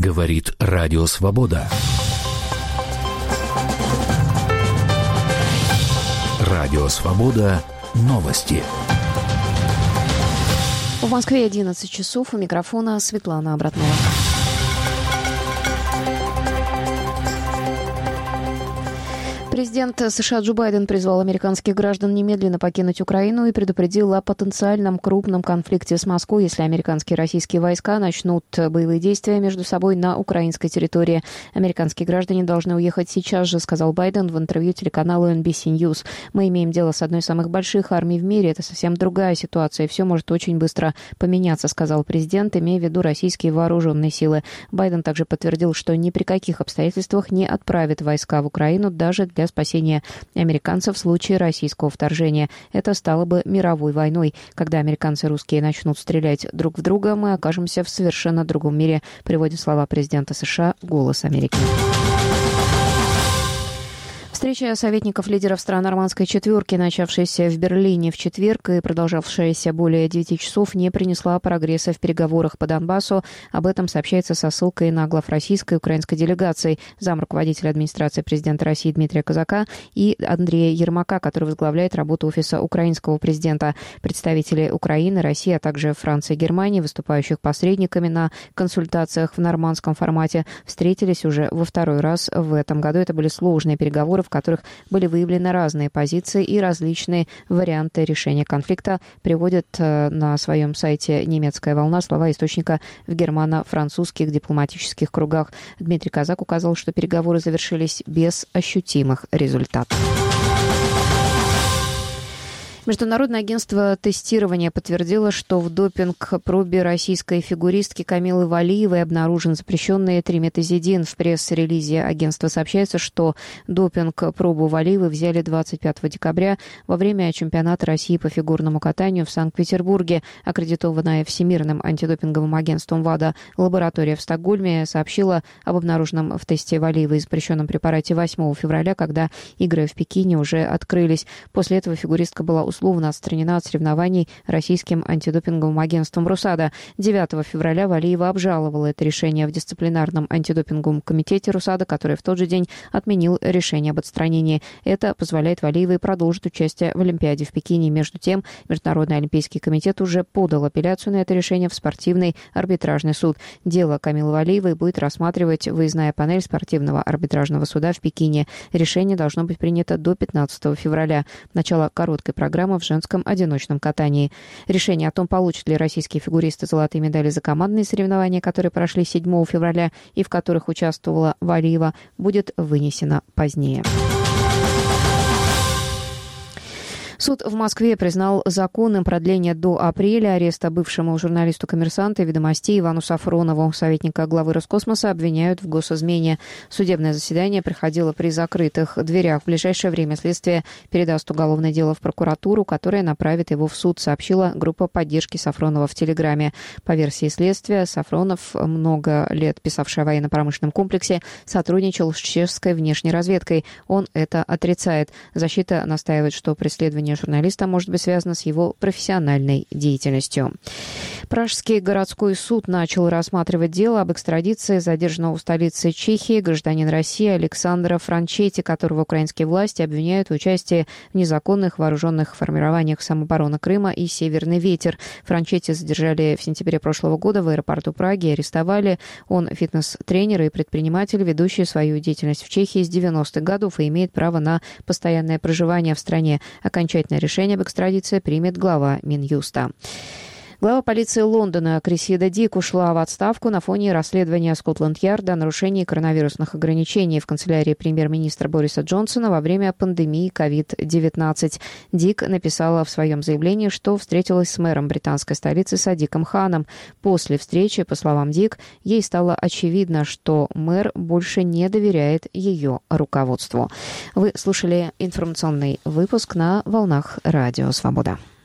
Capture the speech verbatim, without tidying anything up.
Говорит Радио Свобода. Радио Свобода. Новости. В Москве одиннадцать часов. У микрофона Светлана Обратнова. Президент США Джо Байден призвал американских граждан немедленно покинуть Украину и предупредил о потенциальном крупном конфликте с Москвой, если американские и российские войска начнут боевые действия между собой на украинской территории. Американские граждане должны уехать сейчас же, сказал Байден в интервью телеканалу эн би си News. Мы имеем дело с одной из самых больших армий в мире. Это совсем другая ситуация. Все может очень быстро поменяться, сказал президент, имея в виду российские вооруженные силы. Байден также подтвердил, что ни при каких обстоятельствах не отправит войска в Украину даже для спасения американцев в случае российского вторжения. Это стало бы мировой войной. Когда американцы и русские начнут стрелять друг в друга, мы окажемся в совершенно другом мире, приводит слова президента США «Голос Америки». Встреча советников лидеров стран нормандской четверки, начавшаяся в Берлине в четверг и продолжавшаяся более девяти часов, не принесла прогресса в переговорах по Донбассу. Об этом сообщается со ссылкой на глав российской и украинской делегаций, замруководителя администрации президента России Дмитрия Козака и Андрея Ермака, который возглавляет работу офиса украинского президента. Представители Украины, России, а также Франции и Германии, выступающих посредниками на консультациях в нормандском формате, встретились уже во второй раз в этом году. Это были сложные переговоры, в которых были выявлены разные позиции и различные варианты решения конфликта, приводит на своем сайте «Немецкая волна» слова источника в германо-французских дипломатических кругах. Дмитрий Козак указал, что переговоры завершились без ощутимых результатов. Международное агентство тестирования подтвердило, что в допинг-пробе российской фигуристки Камилы Валиевой обнаружен запрещенный триметазидин. В пресс-релизе агентства сообщается, что допинг-пробу Валиевой взяли двадцать пятого декабря во время чемпионата России по фигурному катанию в Санкт-Петербурге. Аккредитованная Всемирным антидопинговым агентством ВАДА лаборатория в Стокгольме сообщила об обнаруженном в тесте Валиевой запрещенном препарате восьмого февраля, когда игры в Пекине уже открылись. После этого фигуристка была условно отстранена от соревнований российским антидопинговым агентством РУСАДА. девятого февраля Валиева обжаловала это решение в дисциплинарном антидопинговом комитете РУСАДА, который в тот же день отменил решение об отстранении. Это позволяет Валиевой продолжить участие в Олимпиаде в Пекине. Между тем, Международный олимпийский комитет уже подал апелляцию на это решение в спортивный арбитражный суд. Дело Камилы Валиевой будет рассматривать выездная панель спортивного арбитражного суда в Пекине. Решение должно быть принято до пятнадцатого февраля. Начало короткой программы в женском одиночном катании. Решение о том, получат ли российские фигуристы золотые медали за командные соревнования, которые прошли седьмого февраля и в которых участвовала Валиева, будет вынесено позднее. Суд в Москве признал законным продление до апреля ареста бывшему журналисту «Коммерсанта» и «Ведомостей» Ивану Сафронову. Советника главы Роскосмоса обвиняют в госизмене. Судебное заседание проходило при закрытых дверях. В ближайшее время следствие передаст уголовное дело в прокуратуру, которая направит его в суд, сообщила группа поддержки Сафронова в Телеграме. По версии следствия, Сафронов, много лет писавший о военно-промышленном комплексе, сотрудничал с чешской внешней разведкой. Он это отрицает. Защита настаивает, что преследование журналиста может быть связано с его профессиональной деятельностью. Пражский городской суд начал рассматривать дело об экстрадиции задержанного в столице Чехии гражданина России Александра Франчетти, которого украинские власти обвиняют в участии в незаконных вооруженных формированиях самообороны Крыма и «Северный ветер». Франчетти задержали в сентябре прошлого года в аэропорту Праги и арестовали. Он фитнес-тренер и предприниматель, ведущий свою деятельность в Чехии с девяностых годов и имеет право на постоянное проживание в стране. Окончательное решение об экстрадиции примет глава Минюста. Глава полиции Лондона Крисида Дик ушла в отставку на фоне расследования Скотланд-Ярда о нарушении коронавирусных ограничений в канцелярии премьер-министра Бориса Джонсона во время пандемии ковид девятнадцать. Дик написала в своем заявлении, что встретилась с мэром британской столицы Садиком Ханом. После встречи, по словам Дик, ей стало очевидно, что мэр больше не доверяет ее руководству. Вы слушали информационный выпуск на волнах Радио Свобода.